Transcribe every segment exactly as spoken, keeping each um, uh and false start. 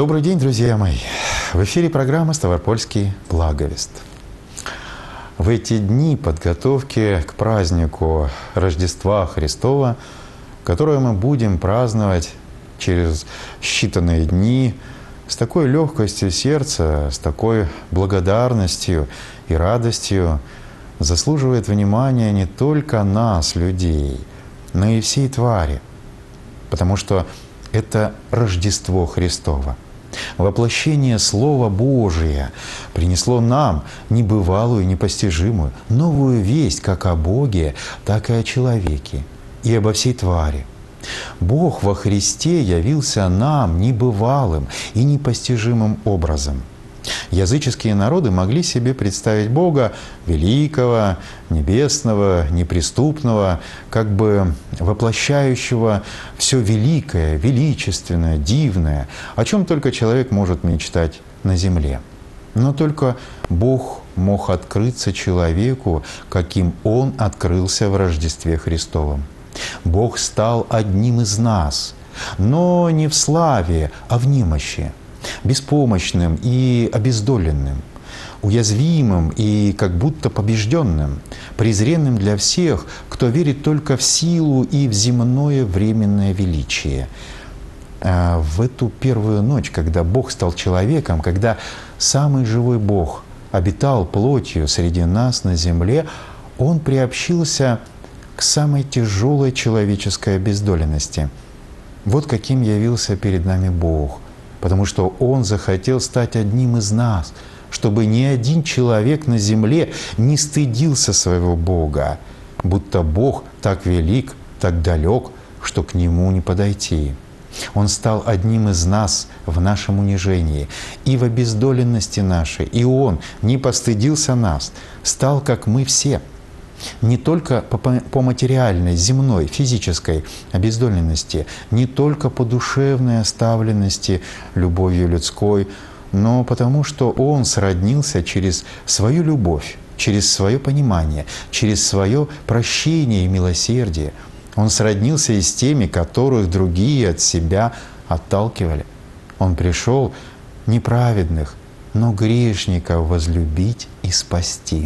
Добрый день, друзья мои! В эфире программа «Ставропольский благовест». В эти дни подготовки к празднику Рождества Христова, которое мы будем праздновать через считанные дни, с такой легкостью сердца, с такой благодарностью и радостью, заслуживает внимания не только нас, людей, но и всей твари, потому что это Рождество Христово. Воплощение Слова Божия принесло нам небывалую, непостижимую, новую весть как о Боге, так и о человеке и обо всей твари. Бог во Христе явился нам небывалым и непостижимым образом. Языческие народы могли себе представить Бога великого, небесного, неприступного, как бы воплощающего все великое, величественное, дивное, о чем только человек может мечтать на земле. Но только Бог мог открыться человеку, каким Он открылся в Рождестве Христовом. Бог стал одним из нас, но не в славе, а в немощи, беспомощным и обездоленным, уязвимым и как будто побежденным, презренным для всех, кто верит только в силу и в земное временное величие. В эту первую ночь, когда Бог стал человеком, когда самый живой Бог обитал плотью среди нас на земле, Он приобщился к самой тяжелой человеческой обездоленности. Вот каким явился перед нами Бог, потому что Он захотел стать одним из нас, чтобы ни один человек на земле не стыдился своего Бога, будто Бог так велик, так далек, что к Нему не подойти. Он стал одним из нас в нашем унижении и в обездоленности нашей, и Он не постыдился нас, стал, как мы все. Не только по, по материальной, земной, физической обездоленности, не только по душевной оставленности любовью людской, но потому что Он сроднился через свою любовь, через свое понимание, через свое прощение и милосердие. Он сроднился и с теми, которых другие от себя отталкивали. Он пришел неправедных, но грешников возлюбить и спасти.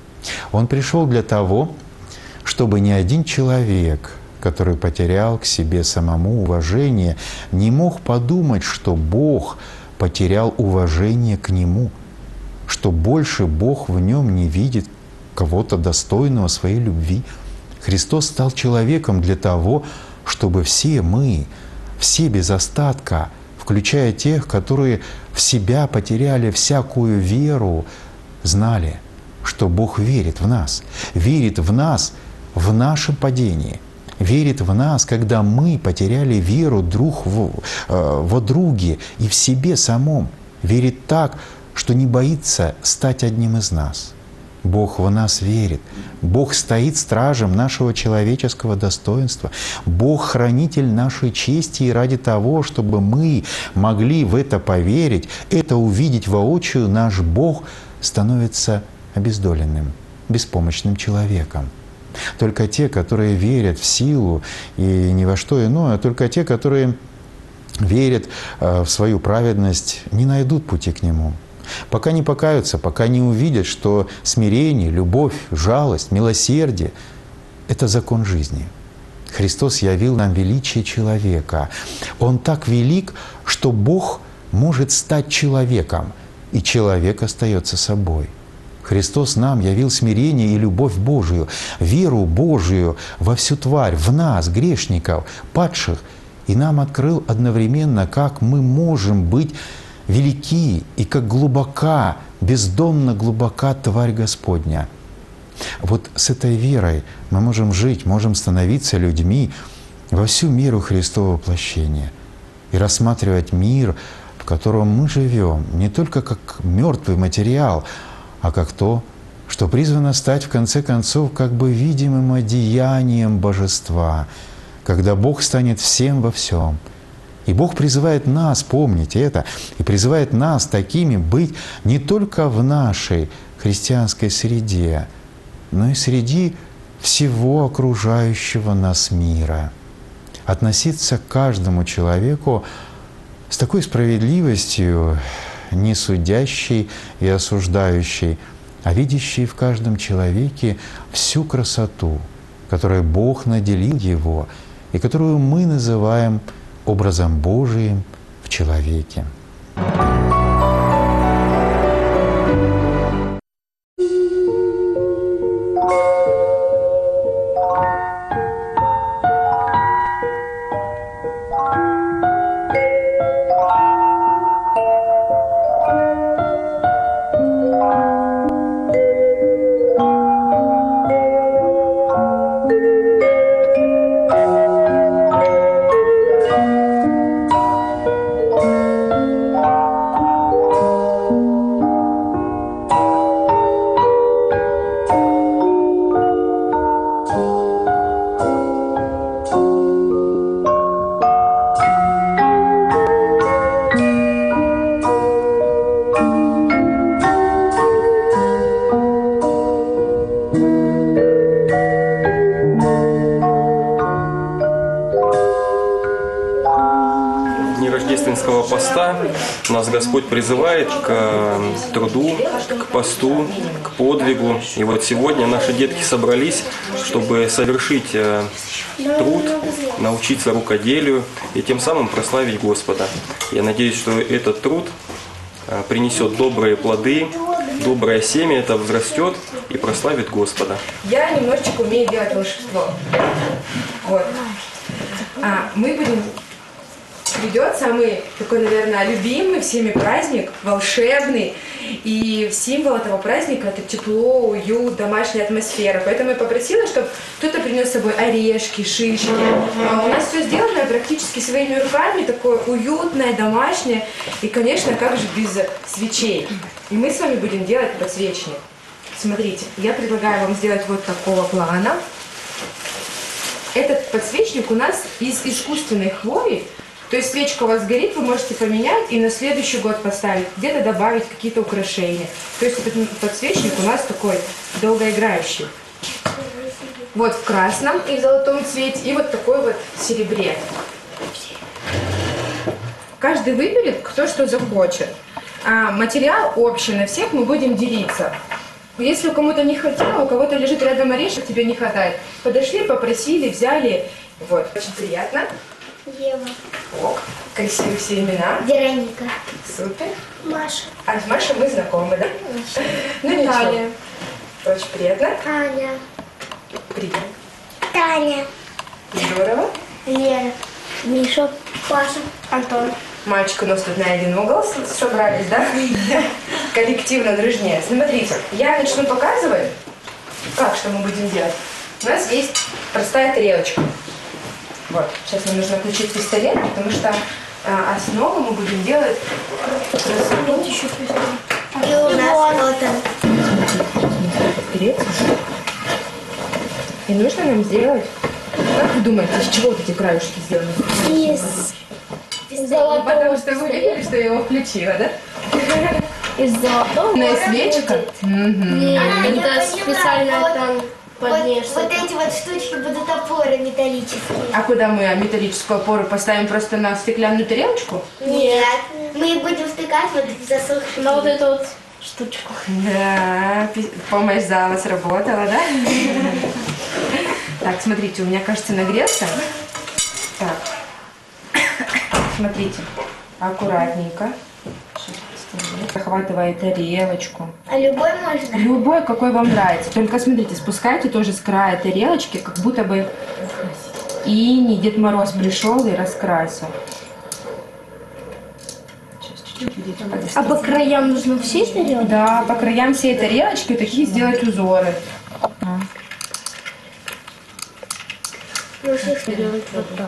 Он пришел для того, чтобы ни один человек, который потерял к себе самому уважение, не мог подумать, что Бог потерял уважение к нему, что больше Бог в нем не видит кого-то достойного своей любви. Христос стал человеком для того, чтобы все мы, все без остатка, включая тех, которые в себя потеряли всякую веру, знали, что Бог верит в нас, верит в нас в нашем падении, верит в нас, когда мы потеряли веру друг в, э, во друге и в себе самом, верит так, что не боится стать одним из нас. Бог в нас верит. Бог стоит стражем нашего человеческого достоинства. Бог — хранитель нашей чести, и ради того, чтобы мы могли в это поверить, это увидеть воочию, наш Бог становится обездоленным, беспомощным человеком. Только те, которые верят в силу и ни во что иное, только те, которые верят в свою праведность, не найдут пути к Нему. Пока не покаются, пока не увидят, что смирение, любовь, жалость, милосердие — это закон жизни. Христос явил нам величие человека. Он так велик, что Бог может стать человеком, и человек остается собой. Христос нам явил смирение и любовь Божию, веру Божию во всю тварь, в нас, грешников, падших, и нам открыл одновременно, как мы можем быть велики и как глубока, бездонно глубока тварь Господня. Вот с этой верой мы можем жить, можем становиться людьми во всю меру Христова воплощения и рассматривать мир, в котором мы живем, не только как мертвый материал, а как то, что призвано стать в конце концов как бы видимым одеянием Божества, когда Бог станет всем во всем. И Бог призывает нас помнить это, и призывает нас такими быть не только в нашей христианской среде, но и среди всего окружающего нас мира. Относиться к каждому человеку с такой справедливостью, не судящей и осуждающей, а видящей в каждом человеке всю красоту, которой Бог наделил его и которую мы называем образом Божиим в человеке. Рождественского поста нас Господь призывает к труду, к посту, к подвигу. И вот сегодня наши детки собрались, чтобы совершить труд, научиться рукоделию и тем самым прославить Господа. Я надеюсь, что этот труд принесет добрые плоды, доброе семя это взрастет и прославит Господа. Я немножечко умею делать волшебство. Вот. А мы будем... Придет самый такой, наверное, любимый всеми праздник, волшебный. И символ этого праздника – это тепло, уют, домашняя атмосфера. Поэтому я попросила, чтобы кто-то принес с собой орешки, шишки. А у нас все сделано практически своими руками, такое уютное, домашнее. И, конечно, как же без свечей. И мы с вами будем делать подсвечник. Смотрите, я предлагаю вам сделать вот такого плана. Этот подсвечник у нас из искусственной хвои. То есть свечка у вас горит, вы можете поменять и на следующий год поставить, где-то добавить какие-то украшения. То есть этот подсвечник у нас такой долгоиграющий. Вот в красном и в золотом цвете, и вот такой вот в серебре. Каждый выберет, кто что захочет. А материал общий, на всех мы будем делиться. Если у кому-то не хватило, у кого-то лежит рядом орешек, тебе не хватает. Подошли, попросили, взяли. Вот, очень приятно. Ева. О, красивые все имена. Вероника. Супер. Маша. А с Машей мы знакомы, да? Ну, Наталья. Очень приятно. Аня. Приятно. Таня. Здорово. Лера. Миша. Паша. Антон. Мальчик у нас тут на один угол собрались, да? Коллективно, дружнее. Смотрите, я начну показывать, как что мы будем делать. У нас есть простая тарелочка. Вот, сейчас нам нужно включить пистолет, потому что а, основу мы будем делать красоту. Еще пистолет. И у нас вот он. И нужно нам сделать, как вы думаете, из чего вот эти краюшки сделаны? Из золотого. Потому что вы видели, что я его включила, да? Из золотого. Свечка? Нет, это специально там. Вот, вот эти вот штучки будут опоры металлические. А куда мы металлическую опору поставим? Просто на стеклянную тарелочку? Нет. Мы будем втыкать вот в засохший. На вот эту вот штучку. Да, помощь зала сработала, да? Так, смотрите, у меня, кажется, нагрелся. Так, смотрите, аккуратненько. Захватывай тарелочку. А любой можно? Любой, какой вам нравится. Только смотрите, спускайте тоже с края тарелочки, как будто бы иней Дед Мороз пришел и раскрасил. А по краям нужно все тарелки? Да, по краям всей тарелочки такие сделать узоры. Нужно сделать вот так.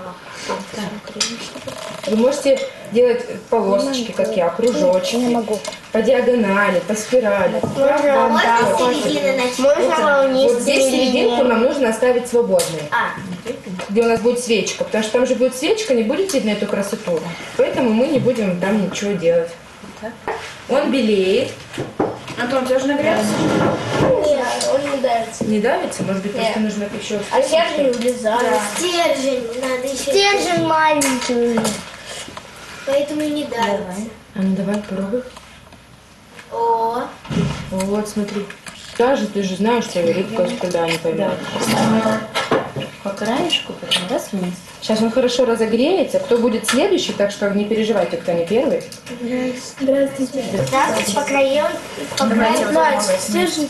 Вы можете делать полосочки, как я, кружочки. Не могу. По диагонали, по спирали. Можно вот с середины начать. Можно волнистую Вот здесь серединку линию. нам нужно оставить свободной. А, Где у нас будет свечка. Потому что там же будет свечка, не будет видно эту красоту. Поэтому мы не будем там ничего делать. Он белеет. Антон, тоже нагрелся? Нет, он не давится. Не давится? Может быть, просто нужно еще... А стержень влезает. стержень надо еще. Стержень маленький. поэтому и не дарится. Давай. А ну давай, попробуй. О, Вот, смотри. Даже ты же знаешь, что рыбка туда не пойдет. По краешку, потом раз вниз. Сейчас он хорошо разогреется. Кто будет следующий, так что не переживайте, кто не первый. Здравствуйте. здравствуйте, по краям, по краям. Настя, держи.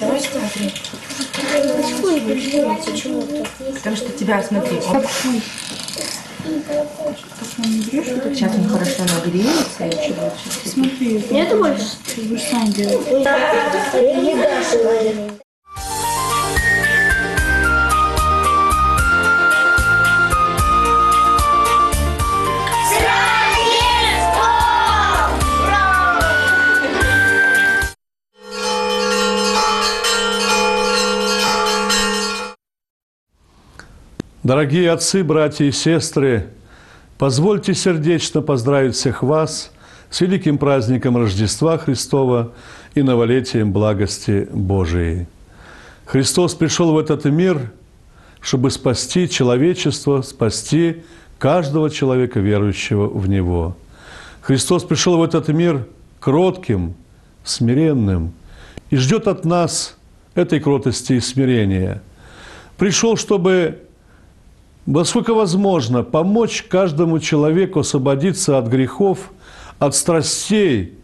Потому что тебя, смотри, он... Сейчас он хорошо нагреется. И чего Смотри, Нету больше? ты будешь сам делать. Дорогие отцы, братья и сестры, позвольте сердечно поздравить всех вас с великим праздником Рождества Христова и новолетием благости Божией. Христос пришел в этот мир, чтобы спасти человечество, спасти каждого человека, верующего в Него. Христос пришел в этот мир кротким, смиренным и ждет от нас этой кротости и смирения. Пришел, чтобы, насколько возможно, помочь каждому человеку освободиться от грехов, от страстей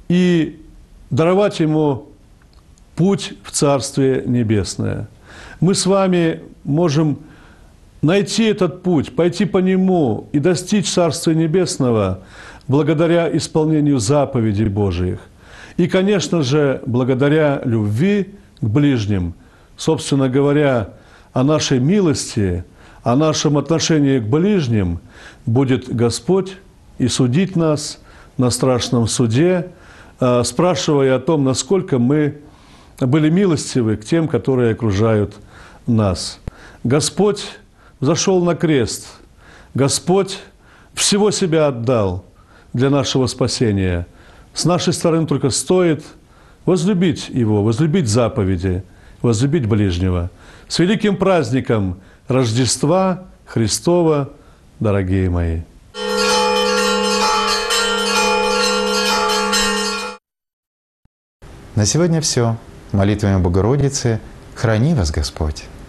и даровать ему путь в Царствие Небесное. Мы с вами можем найти этот путь, пойти по нему и достичь Царствия Небесного благодаря исполнению заповедей Божиих. И, конечно же, благодаря любви к ближним, собственно говоря, о нашей милости, о нашем отношении к ближним будет Господь и судить нас на страшном суде, спрашивая о том, насколько мы были милостивы к тем, которые окружают нас. Господь зашел на крест, Господь всего себя отдал для нашего спасения. С нашей стороны только стоит возлюбить Его, возлюбить заповеди, возлюбить ближнего. С великим праздником Рождества Христова, дорогие мои! На сегодня все. Молитвами Богородицы храни вас Господь.